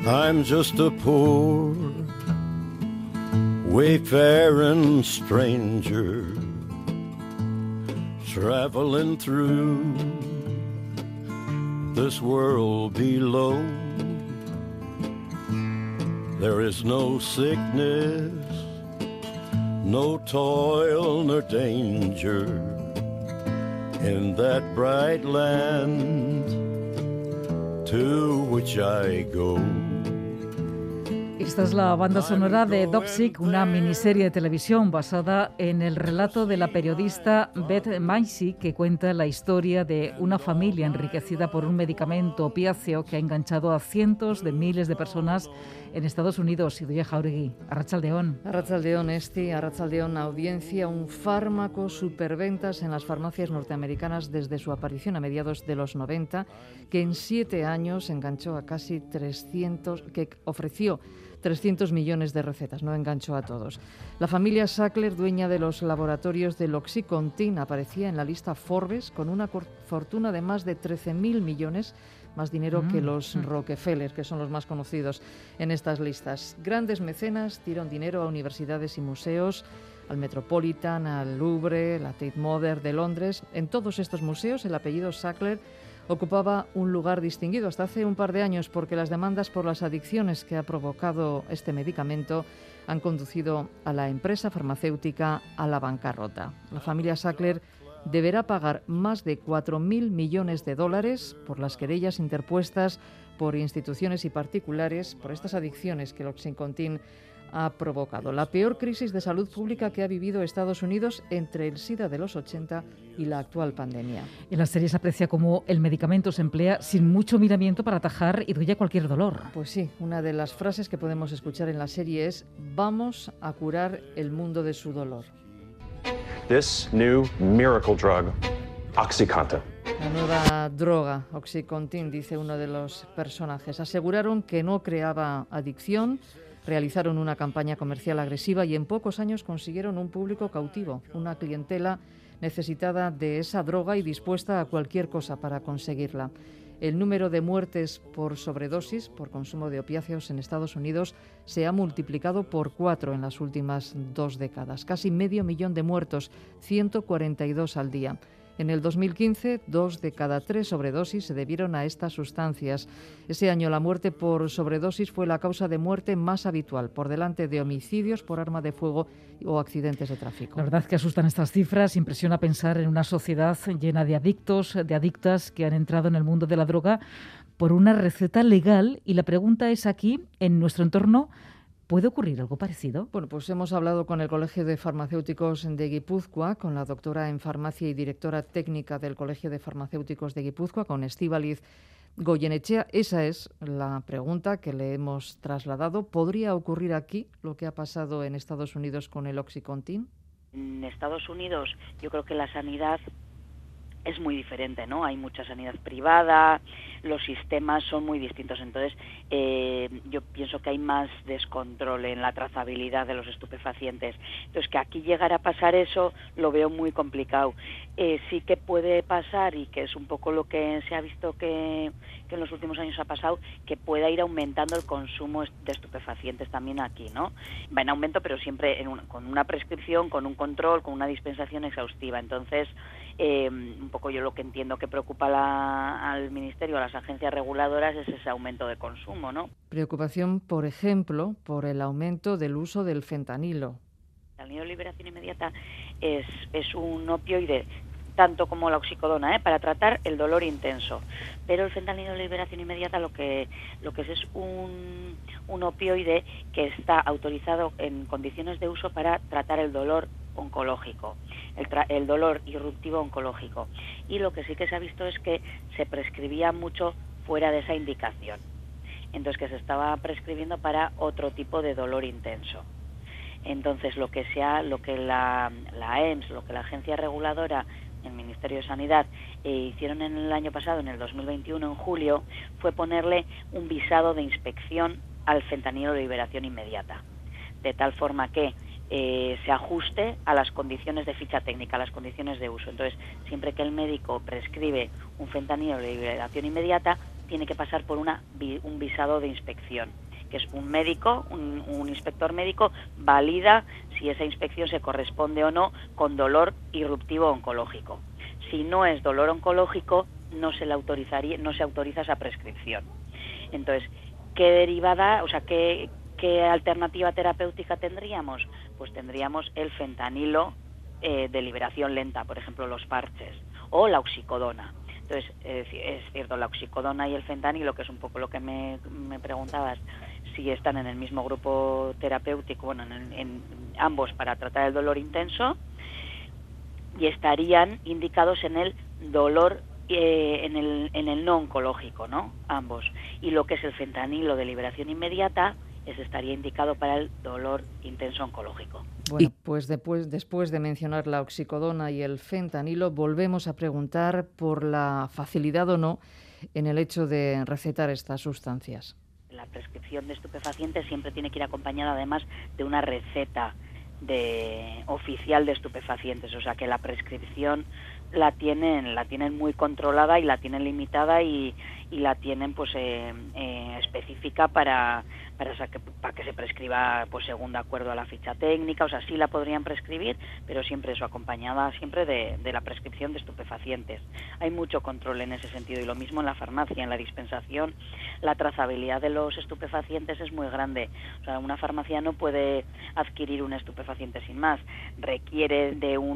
I'm just a poor wayfaring stranger traveling through this world below. There is no sickness, no toil nor danger in that bright land to which I go. Esta es la banda sonora de Dopsic, una miniserie de televisión basada en el relato de la periodista Beth Macy, que cuenta la historia de una familia enriquecida por un medicamento opiáceo que ha enganchado a cientos de miles de personas en Estados Unidos. Idoia Jauregui, Arratsaldeon. Arratsaldeon, Esti, Arratsaldeon, audiencia. Un fármaco superventas en las farmacias norteamericanas desde su aparición a mediados de los 90, que en 7 años enganchó a casi 300, que ofreció 300 millones de recetas, no enganchó a todos. La familia Sackler, dueña de los laboratorios del Oxycontin, aparecía en la lista Forbes con una fortuna de más de 13.000 millones, más dinero que los Rockefeller, que son los más conocidos en estas listas. Grandes mecenas dieron dinero a universidades y museos, al Metropolitan, al Louvre, la Tate Modern de Londres. En todos estos museos el apellido Sackler ocupaba un lugar distinguido hasta hace un par de años, porque las demandas por las adicciones que ha provocado este medicamento han conducido a la empresa farmacéutica a la bancarrota. La familia Sackler deberá pagar más de 4.000 millones de dólares por las querellas interpuestas por instituciones y particulares por estas adicciones que el Oxycontin ha provocado. La peor crisis de salud pública que ha vivido Estados Unidos entre el SIDA de los 80 y la actual pandemia. En la serie se aprecia cómo el medicamento se emplea sin mucho miramiento para atajar y doler cualquier dolor. Pues sí, una de las frases que podemos escuchar en la serie es: vamos a curar el mundo de su dolor. This new miracle drug, OxyContin. La nueva droga, Oxycontin, dice uno de los personajes. Aseguraron que no creaba adicción, realizaron una campaña comercial agresiva y en pocos años consiguieron un público cautivo, una clientela necesitada de esa droga y dispuesta a cualquier cosa para conseguirla. El número de muertes por sobredosis, por consumo de opiáceos en Estados Unidos, se ha multiplicado por 4 en las últimas 2 décadas. Casi 500.000 de muertos, 142 al día. En el 2015, 2 de cada 3 sobredosis se debieron a estas sustancias. Ese año la muerte por sobredosis fue la causa de muerte más habitual, por delante de homicidios por arma de fuego o accidentes de tráfico. La verdad que asustan estas cifras, impresiona pensar en una sociedad llena de adictos, de adictas que han entrado en el mundo de la droga por una receta legal, y la pregunta es aquí, en nuestro entorno, ¿puede ocurrir algo parecido? Bueno, pues hemos hablado con el Colegio de Farmacéuticos de Guipúzcoa, con la doctora en farmacia y directora técnica del Colegio de Farmacéuticos de Guipúzcoa, con Estíbaliz Goyenechea. Esa es la pregunta que le hemos trasladado. ¿Podría ocurrir aquí lo que ha pasado en Estados Unidos con el Oxycontin? En Estados Unidos yo creo que la sanidad es muy diferente, ¿no? Hay mucha sanidad privada, los sistemas son muy distintos, entonces yo pienso que hay más descontrol en la trazabilidad de los estupefacientes. Entonces, que aquí llegara a pasar eso lo veo muy complicado. Sí que puede pasar, y que es un poco lo que se ha visto que en los últimos años ha pasado, que pueda ir aumentando el consumo de estupefacientes también aquí, ¿no? Va en aumento, pero siempre con una prescripción, con un control, con una dispensación exhaustiva. Entonces, un poco yo lo que entiendo que preocupa al Ministerio, a las agencias reguladoras, es ese aumento de consumo, ¿no? Preocupación, por ejemplo, por el aumento del uso del fentanilo. El fentanilo de liberación inmediata es un opioide, tanto como la oxicodona, para tratar el dolor intenso. Pero el fentanilo de liberación inmediata lo que es un opioide que está autorizado en condiciones de uso para tratar el dolor oncológico, el dolor irruptivo oncológico. Y lo que sí que se ha visto es que se prescribía mucho fuera de esa indicación. Entonces, que se estaba prescribiendo para otro tipo de dolor intenso. Entonces, lo que la EMS, lo que la agencia reguladora, el Ministerio de Sanidad, hicieron en el año pasado, en el 2021, en julio, fue ponerle un visado de inspección al fentanilo de liberación inmediata, de tal forma que se ajuste a las condiciones de ficha técnica, a las condiciones de uso. Entonces, siempre que el médico prescribe un fentanilo de liberación inmediata, tiene que pasar por un visado de inspección, que es un médico, un inspector médico, valida si esa inspección se corresponde o no con dolor irruptivo oncológico. Si no es dolor oncológico, no se autoriza esa prescripción. Entonces, ¿qué derivada, o sea, qué alternativa terapéutica tendríamos? Pues tendríamos el fentanilo de liberación lenta, por ejemplo, los parches, o la oxicodona. Entonces, es cierto, la oxicodona y el fentanilo, que es un poco lo que me preguntabas, si están en el mismo grupo terapéutico, bueno, en ambos para tratar el dolor intenso, y estarían indicados en el dolor en el no oncológico, ¿no? Ambos. Y lo que es el fentanilo de liberación inmediata, ese estaría indicado para el dolor intenso oncológico. Bueno, pues después de mencionar la oxicodona y el fentanilo, volvemos a preguntar por la facilidad o no en el hecho de recetar estas sustancias. La prescripción de estupefacientes siempre tiene que ir acompañada además de una receta oficial de estupefacientes, o sea que la prescripción la tienen muy controlada y la tienen limitada y la tienen pues específica para que se prescriba pues según de acuerdo a la ficha técnica. O sea, sí la podrían prescribir, pero siempre eso acompañada siempre de la prescripción de estupefacientes. Hay mucho control en ese sentido, y lo mismo en la farmacia, en la dispensación. La trazabilidad de los estupefacientes es muy grande. O sea, una farmacia no puede adquirir un estupefaciente sin más. Requiere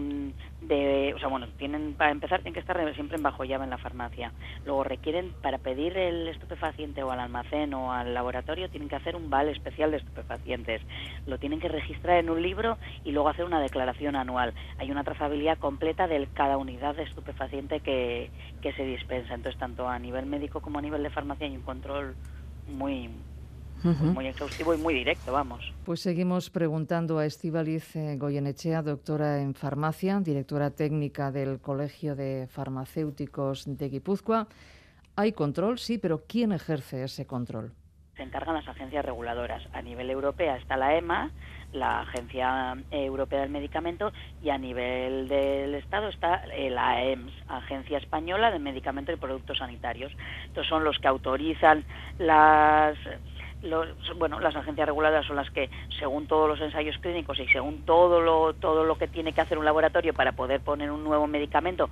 para empezar tienen que estar siempre en bajo llave en la farmacia. Luego requieren, para pedir el estupefaciente o al almacén o al laboratorio, tienen que hacer un vale especial de estupefacientes. Lo tienen que registrar en un libro y luego hacer una declaración anual. Hay una trazabilidad completa de cada unidad de estupefaciente que se dispensa. Entonces, tanto a nivel médico como a nivel de farmacia hay un control muy exhaustivo y muy directo, vamos. Pues seguimos preguntando a Estíbaliz Goyenechea, doctora en farmacia, directora técnica del Colegio de Farmacéuticos de Guipúzcoa. ¿Hay control? Sí, pero ¿quién ejerce ese control? Se encargan las agencias reguladoras. A nivel europeo está la EMA, la Agencia Europea del Medicamento, y a nivel del Estado está la AEMS, Agencia Española de Medicamentos y Productos Sanitarios. Entonces son los que autorizan las agencias reguladoras son las que, según todos los ensayos clínicos y según todo lo que tiene que hacer un laboratorio para poder poner un nuevo medicamento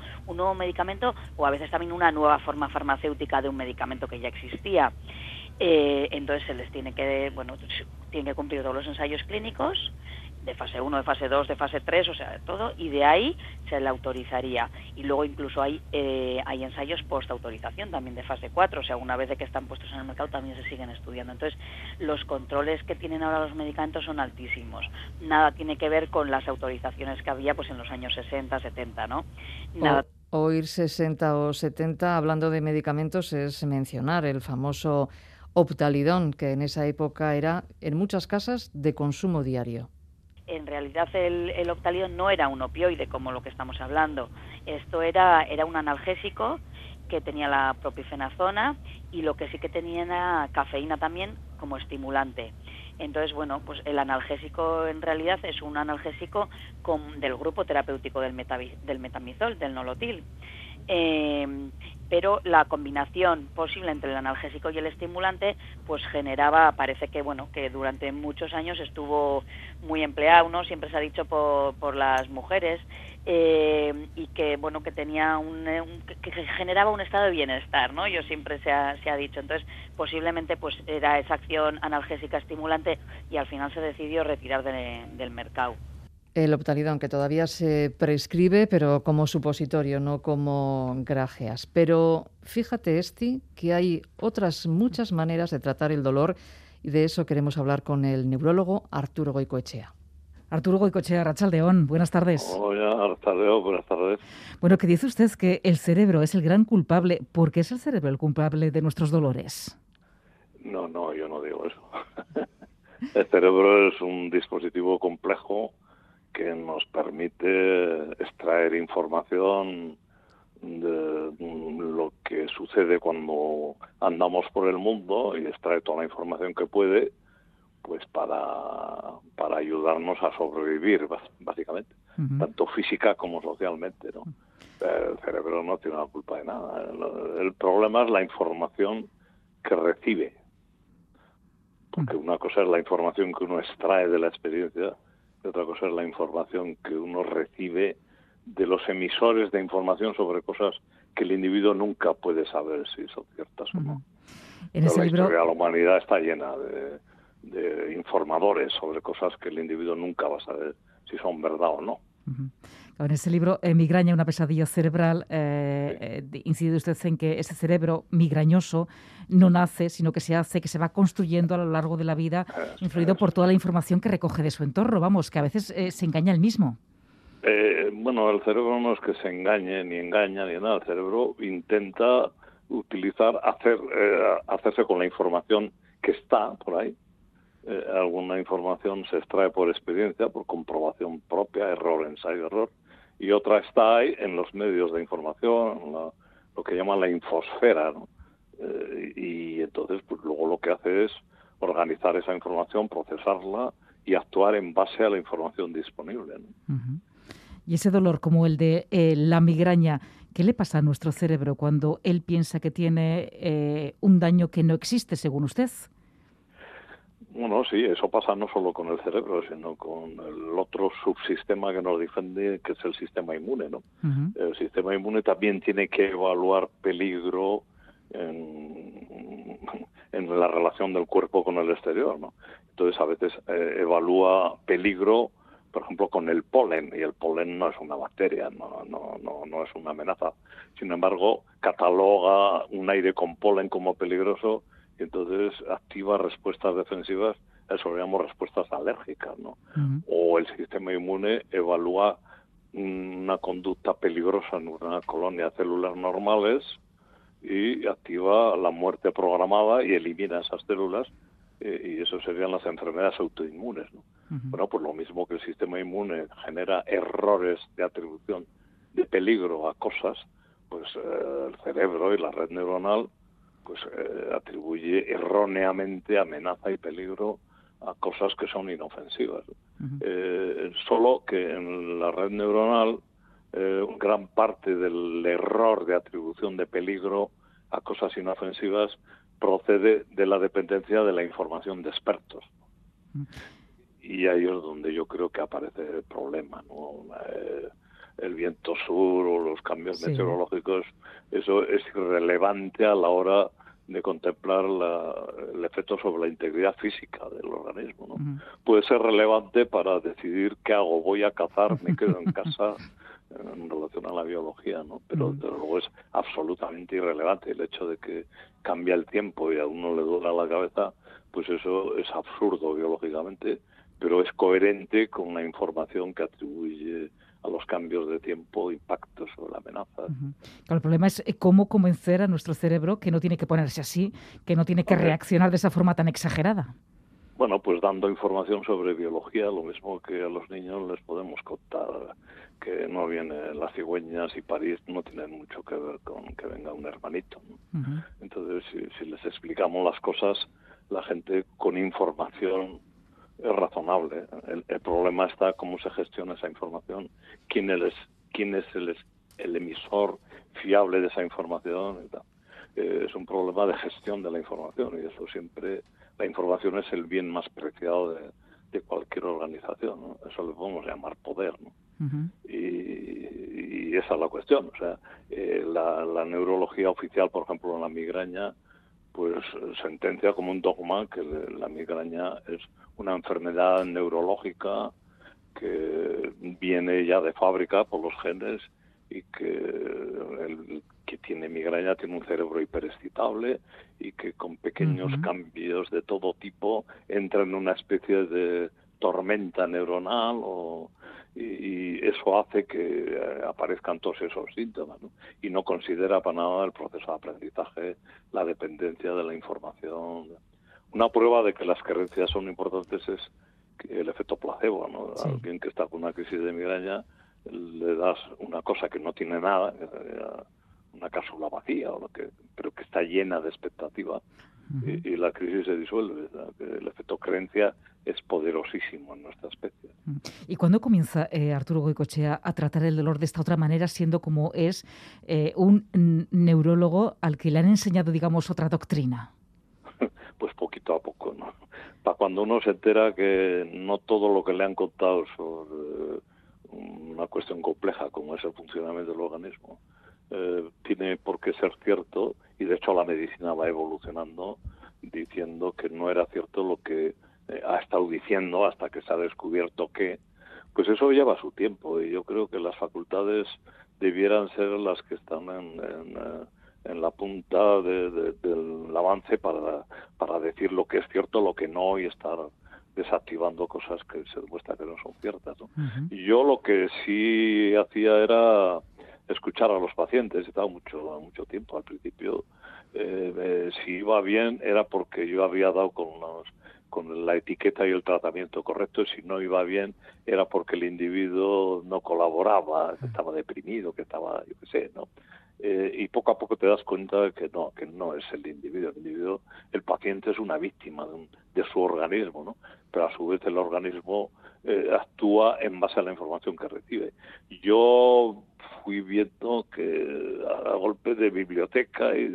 o a veces también una nueva forma farmacéutica de un medicamento que ya existía. Entonces se les tienen que cumplir todos los ensayos clínicos de fase 1, de fase 2, de fase 3, o sea, de todo, y de ahí se le autorizaría. Y luego incluso hay ensayos post-autorización también de fase 4, o sea, una vez de que están puestos en el mercado también se siguen estudiando. Entonces, los controles que tienen ahora los medicamentos son altísimos. Nada tiene que ver con las autorizaciones que había pues en los años 60, 70, ¿no? Nada. Oír 60 o 70 hablando de medicamentos es mencionar el famoso Optalidón, que en esa época era en muchas casas de consumo diario. En realidad el Optalidón no era un opioide como lo que estamos hablando. Esto era un analgésico que tenía la propifenazona, y lo que sí que tenía era cafeína también como estimulante. Entonces, pues el analgésico en realidad es un analgésico del grupo terapéutico del metamizol, del nolotil. Pero la combinación posible entre el analgésico y el estimulante pues parece que durante muchos años estuvo muy empleado, ¿no? Siempre se ha dicho por las mujeres, y que tenía que generaba un estado de bienestar, ¿no? Siempre se ha dicho. Entonces, posiblemente pues era esa acción analgésica estimulante, y al final se decidió retirar del mercado. El Optalidón, que todavía se prescribe, pero como supositorio, no como grajeas. Pero fíjate, Esti, que hay otras muchas maneras de tratar el dolor, y de eso queremos hablar con el neurólogo Arturo Goicoechea. Arturo Goicoechea, Arratsaldeón, buenas tardes. Hola, Arratsaldeón, buenas tardes. Bueno, que dice usted que el cerebro es el gran culpable. ¿Por qué es el cerebro el culpable de nuestros dolores? No, yo no digo eso. El cerebro es un dispositivo complejo que nos permite extraer información de lo que sucede cuando andamos por el mundo, y extrae toda la información que puede, pues para ayudarnos a sobrevivir, básicamente, tanto física como socialmente, ¿no? El cerebro no tiene la culpa de nada. El problema es la información que recibe. Porque una cosa es la información que uno extrae de la experiencia y otra cosa es la información que uno recibe de los emisores de información sobre cosas que el individuo nunca puede saber si son ciertas o no. En ese libro... La historia de la humanidad está llena de informadores sobre cosas que el individuo nunca va a saber si son verdad o no. En ese libro, Migraña, una pesadilla cerebral, incide usted en que ese cerebro migrañoso no nace, sino que se hace, que se va construyendo a lo largo de la vida, influido por toda la información que recoge de su entorno. Vamos, que a veces se engaña él mismo. Bueno, el cerebro no es que se engaña ni nada. El cerebro intenta hacerse con la información que está por ahí. Alguna información se extrae por experiencia, por comprobación propia, error, ensayo, error, y otra está ahí en los medios de información, lo que llaman la infosfera, ¿no? Y entonces pues luego lo que hace es organizar esa información, procesarla y actuar en base a la información disponible, ¿no? Y ese dolor como el de la migraña, ¿qué le pasa a nuestro cerebro cuando él piensa que tiene un daño que no existe, según usted? Bueno, sí, eso pasa no solo con el cerebro, sino con el otro subsistema que nos defiende, que es el sistema inmune, ¿no? El sistema inmune también tiene que evaluar peligro en la relación del cuerpo con el exterior, ¿no? Entonces, a veces evalúa peligro, por ejemplo, con el polen, y el polen no es una bacteria, no es una amenaza. Sin embargo, cataloga un aire con polen como peligroso y entonces activa respuestas defensivas, eso lo llamamos respuestas alérgicas, ¿no? O el sistema inmune evalúa una conducta peligrosa en una colonia de células normales y activa la muerte programada y elimina esas células, y eso serían las enfermedades autoinmunes, ¿no? Bueno, pues lo mismo que el sistema inmune genera errores de atribución de peligro a cosas, pues el cerebro y la red neuronal pues atribuye erróneamente amenaza y peligro a cosas que son inofensivas. Solo que en la red neuronal gran parte del error de atribución de peligro a cosas inofensivas procede de la dependencia de la información de expertos. Y ahí es donde yo creo que aparece el problema, ¿no? El viento sur o los cambios meteorológicos, eso es irrelevante a la hora de contemplar el efecto sobre la integridad física del organismo, ¿no? Puede ser relevante para decidir qué hago, voy a cazar, me quedo en casa, en relación a la biología, ¿no? Pero desde luego es absolutamente irrelevante. El hecho de que cambia el tiempo y a uno le duela la cabeza, pues eso es absurdo biológicamente, pero es coherente con la información que atribuye a los cambios de tiempo impactos sobre la amenaza. Claro, el problema es cómo convencer a nuestro cerebro que no tiene que ponerse así, que no tiene que reaccionar de esa forma tan exagerada. Bueno, pues dando información sobre biología, lo mismo que a los niños les podemos contar que no vienen las cigüeñas y París no tienen mucho que ver con que venga un hermanito, ¿no? Entonces, si les explicamos las cosas, la gente con información es razonable. El problema está cómo se gestiona esa información, quién es el emisor fiable de esa información y tal. Es un problema de gestión de la información, y eso siempre, la información es el bien más preciado de cualquier organización, ¿no? Eso le podemos llamar poder, ¿no? Y esa es la cuestión. O sea, la neurología oficial, por ejemplo, en la migraña, pues sentencia como un dogma que la migraña es una enfermedad neurológica que viene ya de fábrica por los genes y que el que tiene migraña tiene un cerebro hiperexcitable y que con pequeños cambios de todo tipo entra en una especie de tormenta neuronal y eso hace que aparezcan todos esos síntomas, ¿no? Y no considera para nada el proceso de aprendizaje, la dependencia de la información. Una prueba de que las creencias son importantes es el efecto placebo, ¿no? Sí. Alguien que está con una crisis de migraña le das una cosa que no tiene nada, una cápsula vacía, pero que está llena de expectativa, y la crisis se disuelve. El efecto creencia es poderosísimo en nuestra especie. ¿Y cuándo comienza Arturo Goicoechea a tratar el dolor de esta otra manera, siendo como es un neurólogo al que le han enseñado, digamos, otra doctrina? Pues poquito a poco, ¿no? Para cuando uno se entera que no todo lo que le han contado sobre una cuestión compleja como es el funcionamiento del organismo tiene por qué ser cierto, y de hecho la medicina va evolucionando diciendo que no era cierto lo que ha estado diciendo hasta que se ha descubierto que, pues eso lleva su tiempo, y yo creo que las facultades debieran ser las que están en la punta del avance para decir lo que es cierto, lo que no, y estar desactivando cosas que se demuestra que no son ciertas, ¿no? Y yo lo que sí hacía era escuchar a los pacientes. He estado mucho tiempo al principio. Si iba bien era porque yo había dado con la etiqueta y el tratamiento correcto, y si no iba bien era porque el individuo no colaboraba, que estaba deprimido, que estaba, yo qué sé, ¿no? Y poco a poco te das cuenta de que no es el individuo. El paciente es una víctima de su organismo, ¿no? Pero a su vez el organismo actúa en base a la información que recibe. Yo fui viendo que a golpe de biblioteca y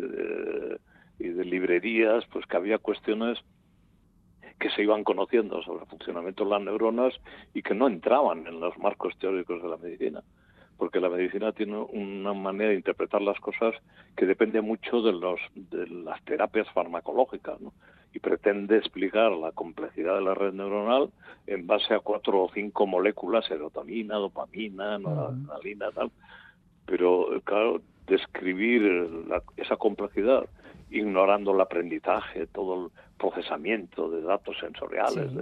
de librerías, pues que había cuestiones que se iban conociendo sobre el funcionamiento de las neuronas y que no entraban en los marcos teóricos de la medicina, porque la medicina tiene una manera de interpretar las cosas que depende mucho de las terapias farmacológicas, ¿no? Y pretende explicar la complejidad de la red neuronal en base a 4 o 5 moléculas: serotonina, dopamina, noradrenalina, tal. Pero, claro, describir esa complejidad ignorando el aprendizaje, todo el procesamiento de datos sensoriales,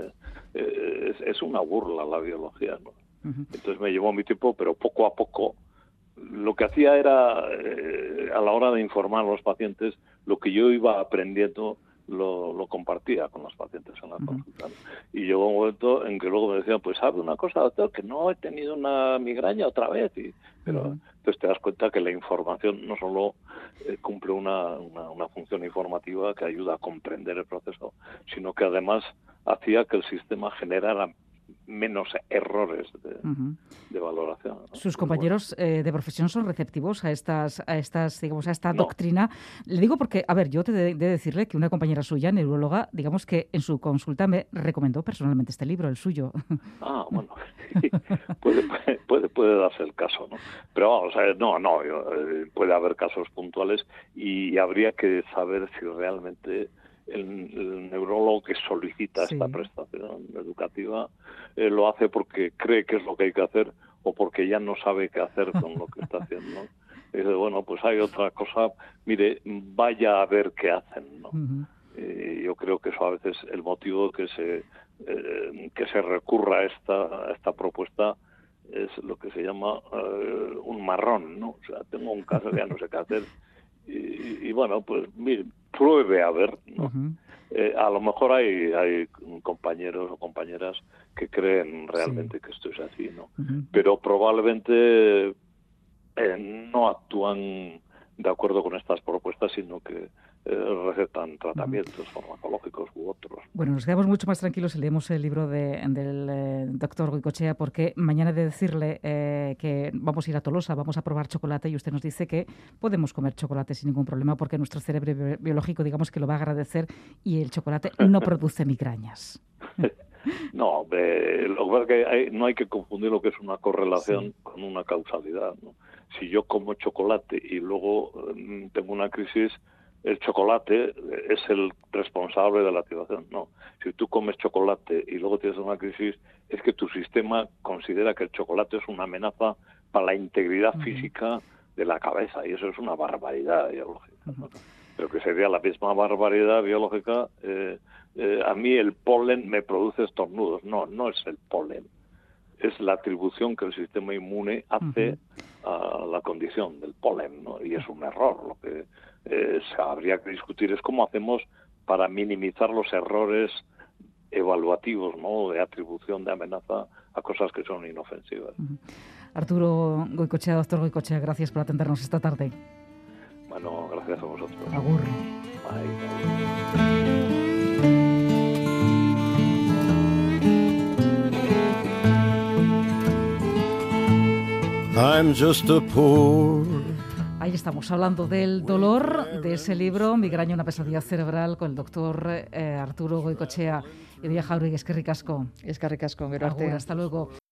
es una burla la biología, ¿no? Entonces me llevó mi tiempo, pero poco a poco lo que hacía era, a la hora de informar a los pacientes, lo que yo iba aprendiendo lo compartía con los pacientes en la consulta. Y llegó un momento en que luego me decían, pues sabe una cosa, doctor, que no he tenido una migraña otra vez. Pero entonces te das cuenta que la información no solo cumple una función informativa que ayuda a comprender el proceso, sino que además hacía que el sistema generara menos errores de valoración, ¿no? ¿Sus compañeros de profesión son receptivos a esta doctrina? Le digo porque, a ver, yo te de decirle que una compañera suya, neuróloga, digamos que en su consulta me recomendó personalmente este libro, el suyo. Ah, bueno, sí, puede darse el caso, ¿no? Pero vamos a ver, puede haber casos puntuales y habría que saber si realmente el neurólogo que solicita esta prestación educativa lo hace porque cree que es lo que hay que hacer o porque ya no sabe qué hacer con lo que está haciendo. Y dice, bueno, pues hay otra cosa, mire, vaya a ver qué hacen, ¿no? Yo creo que eso a veces el motivo que se recurra a esta propuesta es lo que se llama un marrón, ¿no? O sea, tengo un caso que ya no sé qué hacer y bueno, pues mire, pruebe a ver, ¿no? A lo mejor hay compañeros o compañeras que creen realmente que esto es así, ¿no? Pero probablemente no actúan de acuerdo con estas propuestas, sino que recetan tratamientos farmacológicos u otros. Bueno, nos quedamos mucho más tranquilos si leemos el libro del doctor Goicoechea, porque mañana he de decirle que vamos a ir a Tolosa, vamos a probar chocolate, y usted nos dice que podemos comer chocolate sin ningún problema porque nuestro cerebro biológico, digamos, que lo va a agradecer, y el chocolate no produce migrañas. No, lo que pasa es que no hay que confundir lo que es una correlación con una causalidad, ¿no? Si yo como chocolate y luego tengo una crisis, el chocolate es el responsable de la activación. No, si tú comes chocolate y luego tienes una crisis, es que tu sistema considera que el chocolate es una amenaza para la integridad física de la cabeza, y eso es una barbaridad biológica, ¿no? Pero que sería la misma barbaridad biológica, a mí el polen me produce estornudos. No es el polen, es la atribución que el sistema inmune hace a la condición del polen, ¿no? Y es un error. Lo que habría que discutir es cómo hacemos para minimizar los errores evaluativos, ¿no? De atribución de amenaza a cosas que son inofensivas. Arturo Goicoechea, doctor Goicoechea, gracias por atendernos esta tarde. Bueno, gracias a vosotros. Agur. Bye. I'm just a poor. Ahí estamos hablando del dolor, de ese libro, Migraña, una pesadilla cerebral, con el doctor Arturo Goicoechea. Idoia Jauregui, eskerrik asko. Eskerrik asko, gero arte. Agur, hasta luego.